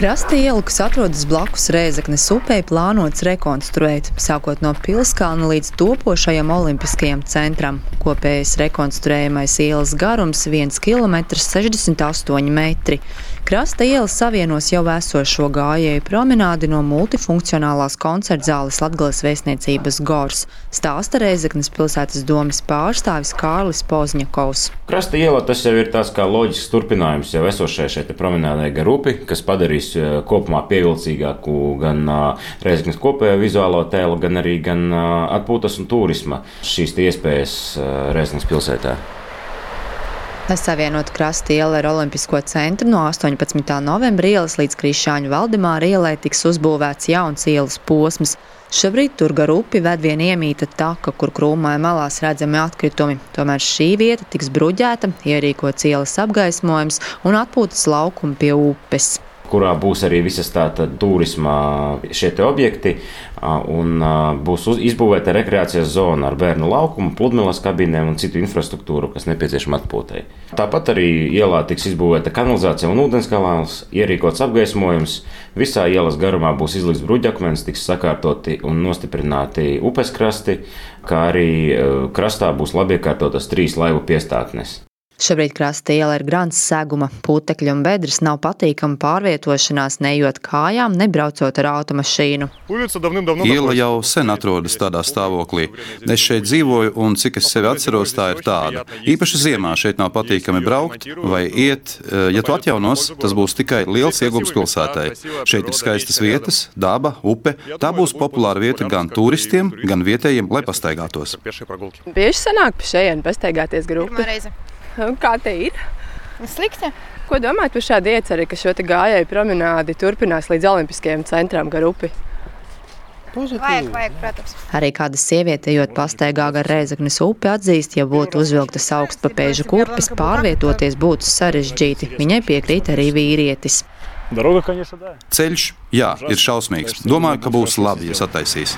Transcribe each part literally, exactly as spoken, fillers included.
Krasta ielu, kas atrodas blakus Rēzeknes upei, plānots rekonstruēt, sākot no Pilskalna līdz topošajam olimpiskajam centram. Kopējais rekonstruējamais ielas garums viens kilometrs sešdesmit astoņi metri. Krasta iela savienos jau esošo gājēju promenādi no multifunkcionālās koncertzāles Latgales vēstniecības Gors, stāsta Rēzeknes pilsētas domes pārstāvis Kārlis Pozņakovs. Krasta iela tas jau ir tās kā loģisks turpinājums jau esošai šeit promenādai gar upi, kas padarīs kopumā pievilcīgāku gan Rēzeknes kopējo vizuālo tēlu, gan arī gan atpūtas un turisma šīs iespējas Rēzeknes pilsētā. Lai savienotu Krasta ielu ar Olimpisko centru, no astoņpadsmitā novembra ielas līdz Krišjāņu Valdemāra ielai tiks uzbūvēts jauns ielas posms. Šobrīd tur gar upi ved vien iemīta taka, kur krūmāja malās redzami atkritumi. Tomēr šī vieta tiks bruģēta, ierīkots ielas apgaismojums un atpūtas laukumi pie upes, kurā būs arī visas tātad turisma šie te objekti un būs izbūvēta rekreācijas zona ar bērnu laukumu, pludmales kabīnēm un citu infrastruktūru, kas nepieciešama atpūtai. Tāpat arī ielā tiks izbūvēta kanalizācija un ūdenskanāls, ierīkots apgaismojums. Visā ielas garumā būs izlikts bruģakmens, tiks sakārtoti un nostiprināti upes krasti, kā arī krastā būs labi iekārtotas trīs laivu piestātnes. Šobrīd Krasta iela ir grants seguma, putekļi un bedres nav patīkama pārvietošanās, neejot kājām, nebraucot ar automašīnu. Iela jau sen atrodas tādā stāvoklī. Es šeit dzīvoju un cik es sevi atceros, tā ir tāda. Īpaši ziemā šeit nav patīkami braukt vai iet. Ja tu atjaunos, tas būs tikai liels ieguvums pilsētai. Šeit ir skaistas vietas, daba, upe. Tā būs populāra vieta gan turistiem, gan vietējiem, lai pastaigātos. Bieži sanāk pa šejien pastaigāties gar upi? Kā te ir? Slikti. Ko domājat par šādu ieceri, ka šo te gājēju promenādi turpinās līdz Olimpiskajam centram gar upi? Vajag, vajag, protams. Arī kāda sieviete, ejot pastaigā gar Rēzeknes upi, atzīst, ja būtu uzvilktas augstpapēžu kurpes, pārvietoties būtu sarežģīti. Viņai piekrīt arī vīrietis. Ceļš, jā, ir šausmīgs. Domāju, ka būs labi, ja sataisīs.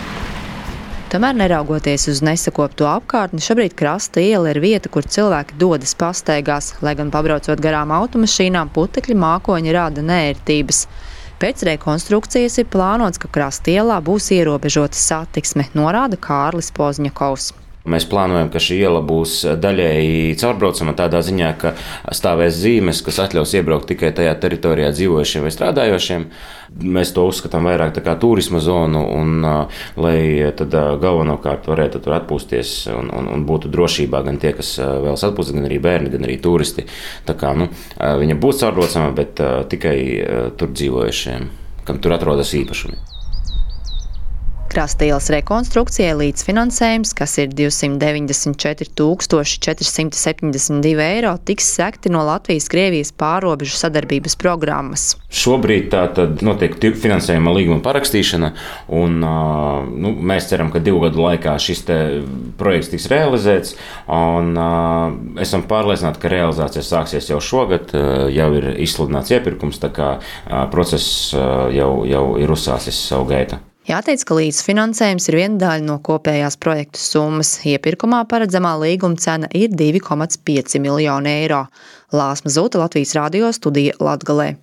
Tomēr, neraugoties uz nesakopto apkārtni, šobrīd Krasta iela ir vieta, kur cilvēki dodas pastaigās, lai gan pabraucot garām automašīnām, putekļi mākoņi rada neērtības. Pēc rekonstrukcijas ir plānots, ka Krasta ielā būs ierobežota satiksme, norāda Kārlis Pozņakovs. Mēs plānojam, ka šī iela būs daļēji caurbraucama tādā ziņā, ka stāvēs zīmes, kas atļaus iebraukt tikai tajā teritorijā dzīvojušiem vai strādājošiem. Mēs to uzskatām vairāk tā kā turisma zonu, un lai tad galvenokārt varētu tur atpūsties un, un, un būtu drošībā gan tie, kas vēlas atpūsties, gan arī bērni, gan arī turisti. Tā kā, nu, viņa būs caurbraucama, bet tikai tur dzīvojušiem, kam tur atrodas īpašumi. Krasta ielas rekonstrukcijai līdzfinansējums, kas ir divsimt deviņdesmit četri tūkstoši četri simti septiņdesmit divi eiro, tiks sekti no Latvijas-Krievijas pārrobežu sadarbības programmas. Šobrīd tā tad notiek finansējuma līguma parakstīšana, un nu, mēs ceram, ka divu gadu laikā šis te projekts tiks realizēts, un esam pārliecināti, ka realizācija sāksies jau šogad, jau ir izsludināts iepirkums, tā kā process jau, jau ir uzsācis savu gaitu. Jāteic, ka līdzfinansējums ir viena daļa no kopējās projektu summas. Iepirkumā paredzamā līguma cena ir divi komats pieci miljoni eiro. Lāsma Zūta, Latvijas radio studija Latgalē.